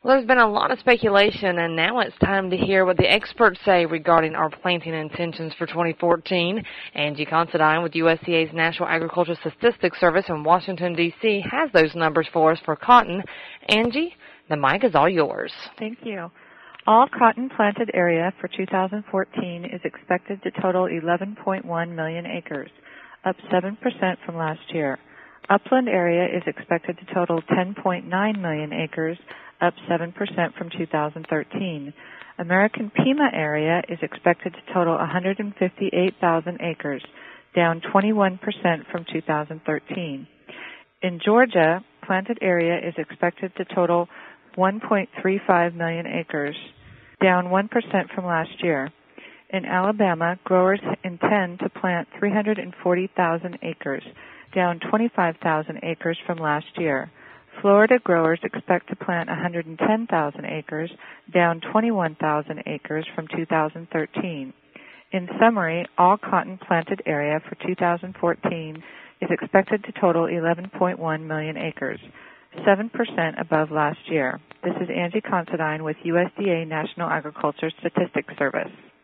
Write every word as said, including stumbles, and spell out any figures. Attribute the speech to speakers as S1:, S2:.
S1: Well, there's been a lot of speculation, and now it's time to hear what the experts say regarding our planting intentions for twenty fourteen. Angie Considine with U S D A's National Agricultural Statistics Service in Washington, D C has those numbers for us for cotton. Angie, the mic is all yours.
S2: Thank you. All cotton planted area for two thousand fourteen is expected to total eleven point one million acres, up seven percent from last year. Upland area is expected to total ten point nine million acres, up seven percent from two thousand thirteen. American Pima area is expected to total one hundred fifty-eight thousand acres, down twenty-one percent from two thousand thirteen. In Georgia, planted area is expected to total one point three five million acres, down one percent from last year. In Alabama, growers intend to plant three hundred forty thousand acres, down twenty-five thousand acres from last year. Florida growers expect to plant one hundred ten thousand acres, down twenty-one thousand acres from two thousand thirteen. In summary, all cotton planted area for two thousand fourteen is expected to total eleven point one million acres, seven percent above last year. This is Angie Considine with U S D A National Agriculture Statistics Service.